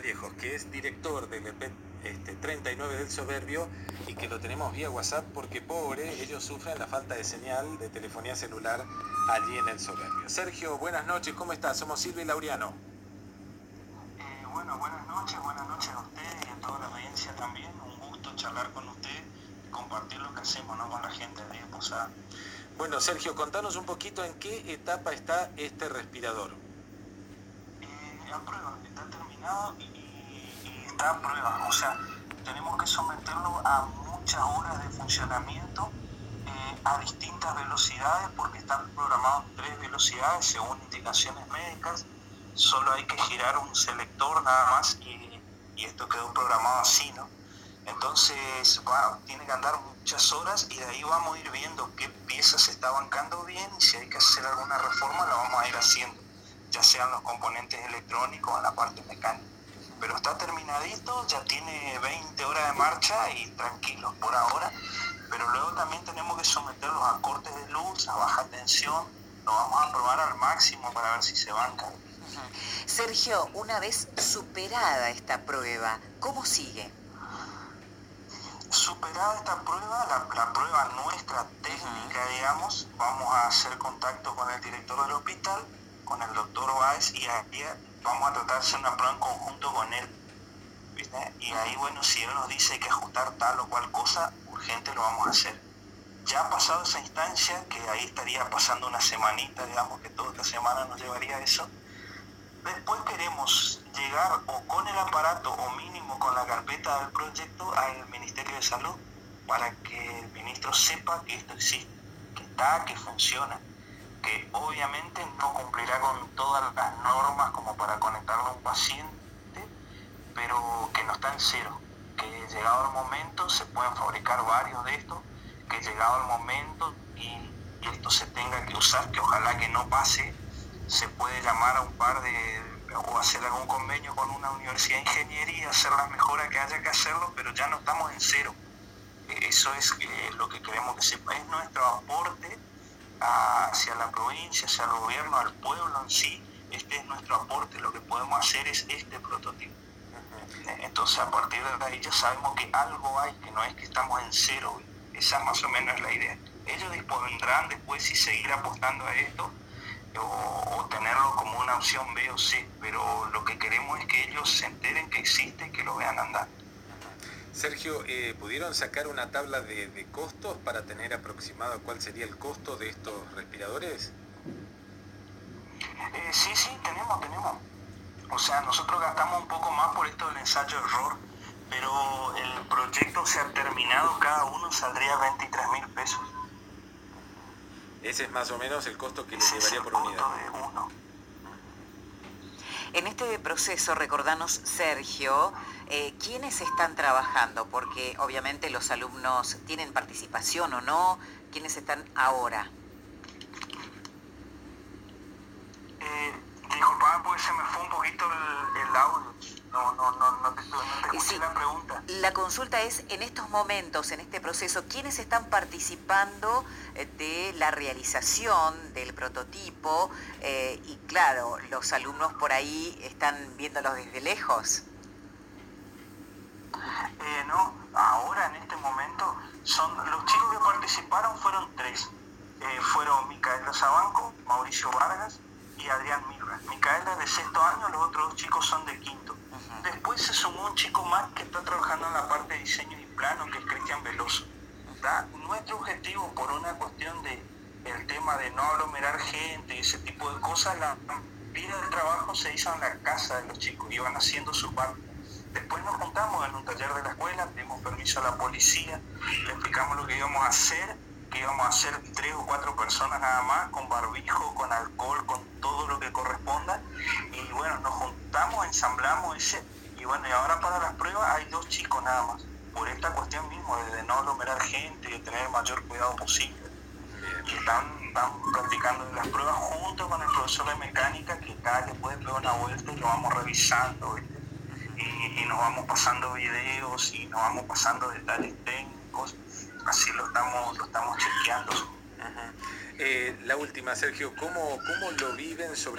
Vallejos, que es director del EP 39 del Soberbio y que lo tenemos vía WhatsApp porque, pobre, ellos sufren la falta de señal de telefonía celular allí en el Soberbio. Sergio, buenas noches, ¿cómo estás? Somos Silvia y Laureano. Bueno, buenas noches a ustedes y a toda la audiencia también. Un gusto charlar con ustedes y compartir lo que hacemos, ¿no?, con la gente de Posada. Bueno, Sergio, contanos un poquito en qué etapa está este respirador. A prueba, está terminado y está a prueba. O sea, tenemos que someterlo a muchas horas de funcionamiento a distintas velocidades porque están programados 3 velocidades según indicaciones médicas. Solo hay que girar un selector nada más y esto quedó programado así, ¿no? Entonces tiene que andar muchas horas y de ahí vamos a ir viendo qué piezas se está bancando bien y si hay que hacer alguna reforma la vamos a ir haciendo, ya sean los componentes electrónicos o en la parte mecánica. Pero está terminadito, ya tiene 20 horas de marcha y tranquilos por ahora, pero luego también tenemos que someterlos a cortes de luz, a baja tensión, lo vamos a probar al máximo para ver si se banca. Sergio, una vez superada esta prueba, ¿cómo sigue? Superada esta prueba, la prueba nuestra técnica, digamos, vamos a hacer contacto con el director del hospital, con el doctor Báez, y ahí vamos a tratar de hacer una prueba en conjunto con él, ¿viste? Y ahí, bueno, si él nos dice que ajustar tal o cual cosa, urgente lo vamos a hacer. Ya ha pasado esa instancia, que ahí estaría pasando una semanita, digamos, que toda esta semana nos llevaría a eso. Después queremos llegar o con el aparato o mínimo con la carpeta del proyecto al Ministerio de Salud para que el ministro sepa que esto existe, que está, que funciona, que obviamente no cumplirá con todas las normas como para conectarlo a un paciente, pero que no está en cero, que llegado el momento se pueden fabricar varios de estos, que llegado el momento y esto se tenga que usar, que ojalá que no pase, se puede llamar a un par o hacer algún convenio con una universidad de ingeniería, hacer las mejoras que haya que hacerlo, pero ya no estamos en cero. Eso es lo que queremos que sepa, es nuestro aporte hacia la provincia, hacia el gobierno, al pueblo en sí. Este es nuestro aporte, lo que podemos hacer es este prototipo. Entonces a partir de ahí ya sabemos que algo hay, que no es que estamos en cero. Esa más o menos es la idea. Ellos dispondrán después si seguir apostando a esto o tenerlo como una opción B o C, pero lo que queremos es que ellos se enteren que existe y que lo vean andar. Sergio, ¿pudieron sacar una tabla de costos para tener aproximado cuál sería el costo de estos respiradores? Sí, tenemos. O sea, nosotros gastamos un poco más por esto del ensayo-error, pero el proyecto, o sea, terminado, cada uno saldría 23.000 pesos. Ese es más o menos el costo que les llevaría por unidad. De uno. En este proceso, recordanos, Sergio, ¿quiénes están trabajando? Porque obviamente los alumnos tienen participación o no. ¿Quiénes están ahora? Disculpame porque se me fue un poquito el audio. No te escuché Sí. La pregunta. La consulta es, en estos momentos, en este proceso, ¿quiénes están participando de la realización del prototipo? Y claro, los alumnos por ahí están viéndolos desde lejos. No, ahora en este momento los chicos que participaron fueron 3. Fueron Micaela Sabanco, Mauricio Vargas y Adrián Mirra. Micaela es de 6º año, los otros 2 chicos son de 5º. Después se sumó un chico más que está trabajando en la parte de diseño y plano, que es Cristian Veloso. Nuestro objetivo, por una cuestión el tema de no aglomerar gente y ese tipo de cosas, la mayoría del trabajo se hizo en la casa de los chicos, iban haciendo su parte. Después nos juntamos en un taller de la escuela, pedimos permiso a la policía, le explicamos lo que íbamos a hacer, que íbamos a hacer 3 o 4 personas nada más, con barbijo, con alcohol, con todo lo que corresponda. Y bueno, nos juntamos, ensamblamos y bueno, y ahora para las pruebas hay 2 chicos nada más, por esta cuestión mismo, de no aglomerar gente y de tener el mayor cuidado posible. Y están practicando las pruebas junto con el profesor de mecánica, que cada que puede pegar una vuelta y lo vamos revisando, ¿viste? Y nos vamos pasando videos y nos vamos pasando detalles técnicos, así lo estamos chequeando. La última, Sergio, ¿cómo lo viven sobre